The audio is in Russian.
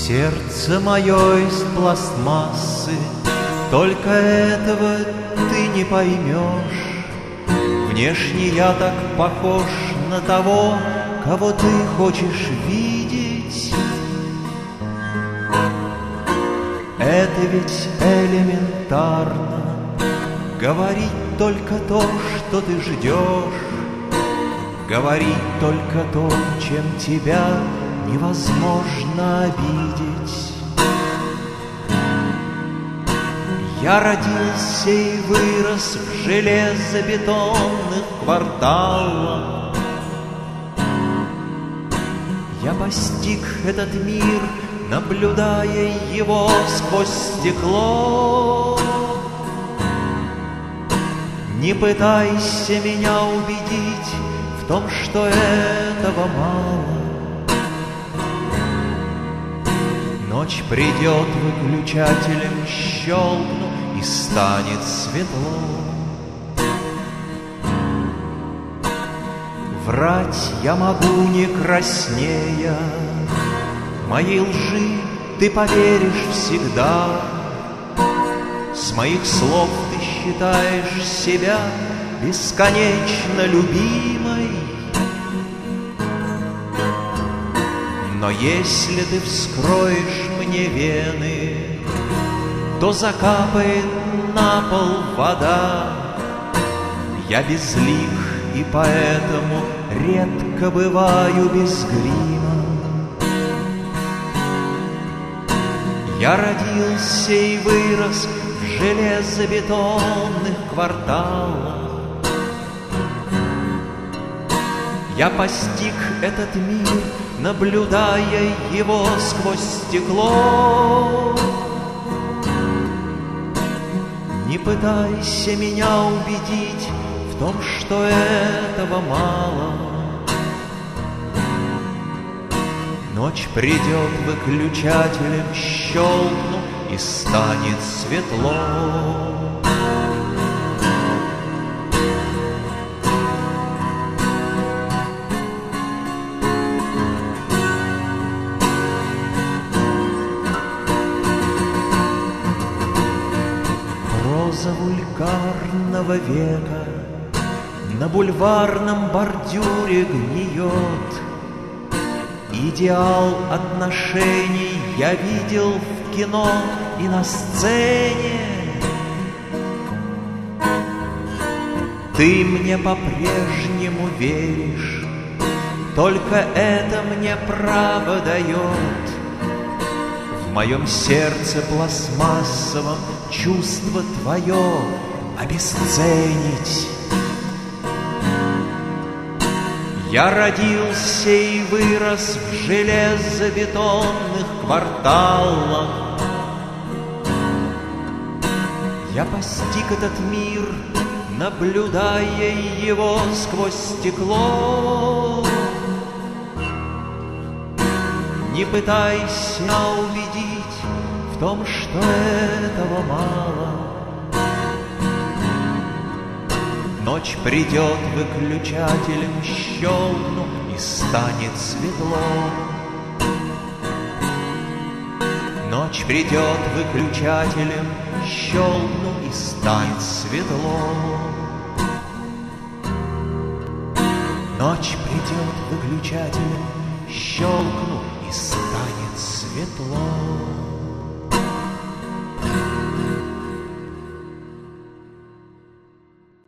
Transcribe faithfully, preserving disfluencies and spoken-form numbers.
Сердце мое из пластмассы, только этого ты не поймешь. Внешне я так похож на того, кого ты хочешь видеть. Это ведь элементарно, говорить только то, что ты ждешь, говорить только то, чем тебя невозможно обидеть. Я родился и вырос в железобетонных кварталах. Я постиг этот мир, наблюдая его сквозь стекло. Не пытайся меня убедить в том, что этого мало. Ночь придет, выключателем щелкну, и станет светло. Врать я могу не краснея, моей лжи ты поверишь всегда. С моих слов ты считаешь себя бесконечно любимой. Но если ты вскроешь мне вены, то закапает на пол вода. Я безлик и поэтому редко бываю без грима. Я родился и вырос в железобетонных кварталах. Я постиг этот мир, наблюдая его сквозь стекло. Не пытайся меня убедить в том, что этого мало. Ночь придет, выключателем щелкну, и станет светло. Проза вульгарного века на бульварном бордюре гниет. Идеал отношений я видел в кино и на сцене. Ты мне по-прежнему веришь, только это мне право дает. В моем сердце пластмассовом чувство твое обесценить. Я родился и вырос в железобетонных кварталах. Я постиг этот мир, наблюдая его сквозь стекло. Не пытайся убедить в том, что этого мало. Ночь придет, выключателем щелкну, и станет светло. Ночь придет, выключателем щелкну, и станет светло. Ночь придет, выключателем щелкну, и станет светло.